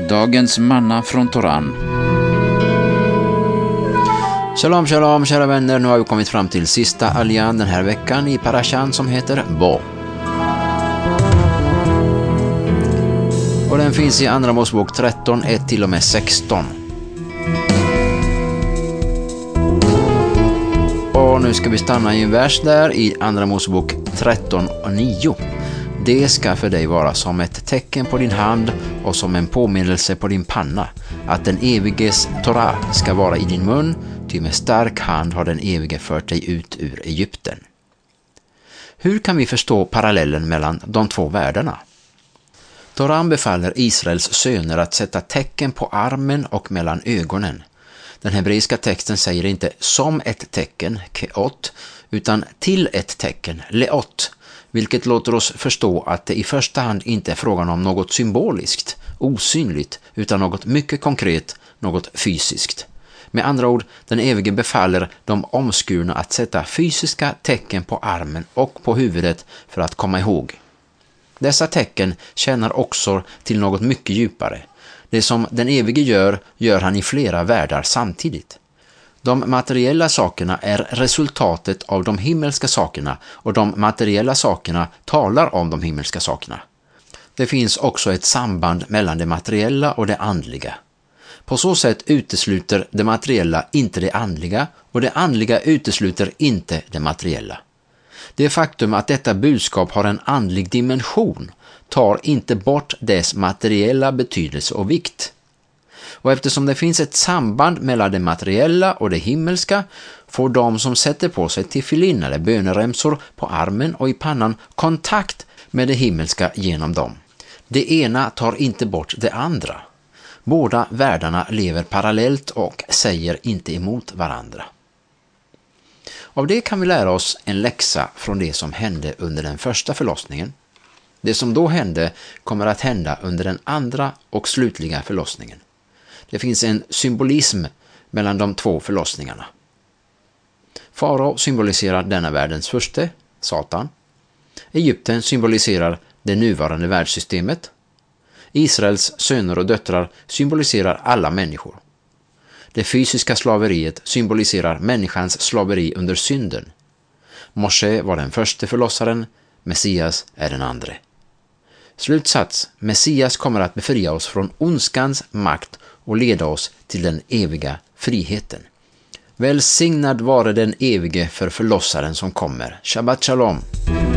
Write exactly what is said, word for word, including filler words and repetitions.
Dagens manna från Toran. Shalom, shalom, kära vänner. Nu har vi kommit fram till sista aljan den här veckan i parashan som heter Bo. Och den finns i Andra Mosebok tretton, ett till och med sexton. Och nu ska vi stanna i en vers där i Andra Mosebok tretton och nio. Det ska för dig vara som ett tecken på din hand och som en påminnelse på din panna, att den eviges Torah ska vara i din mun, ty med stark hand har den evige fört dig ut ur Egypten. Hur kan vi förstå parallellen mellan de två världarna? Toran befaller Israels söner att sätta tecken på armen och mellan ögonen. Den hebreiska texten säger inte som ett tecken, keot, utan till ett tecken, leot, vilket låter oss förstå att det i första hand inte är frågan om något symboliskt, osynligt, utan något mycket konkret, något fysiskt. Med andra ord, den evige befaller de omskurna att sätta fysiska tecken på armen och på huvudet för att komma ihåg. Dessa tecken tjänar också till något mycket djupare. Det som den evige gör, gör han i flera världar samtidigt. De materiella sakerna är resultatet av de himmelska sakerna och de materiella sakerna talar om de himmelska sakerna. Det finns också ett samband mellan det materiella och det andliga. På så sätt utesluter det materiella inte det andliga och det andliga utesluter inte det materiella. Det faktum att detta budskap har en andlig dimension tar inte bort dess materiella betydelse och vikt. Och eftersom det finns ett samband mellan det materiella och det himmelska får de som sätter på sig tefillin eller böneremsor på armen och i pannan kontakt med det himmelska genom dem. Det ena tar inte bort det andra. Båda världarna lever parallellt och säger inte emot varandra. Av det kan vi lära oss en läxa från det som hände under den första förlossningen. Det som då hände kommer att hända under den andra och slutliga förlossningen. Det finns en symbolism mellan de två förlossningarna. Farao symboliserar denna världens furste, Satan. Egypten symboliserar det nuvarande världssystemet. Israels söner och döttrar symboliserar alla människor. Det fysiska slaveriet symboliserar människans slaveri under synden. Moshe var den första förlossaren, Messias är den andra. Slutsats: Messias kommer att befria oss från ondskans makt och leda oss till den eviga friheten. Välsignad vare den evige för förlossaren som kommer. Shabbat shalom!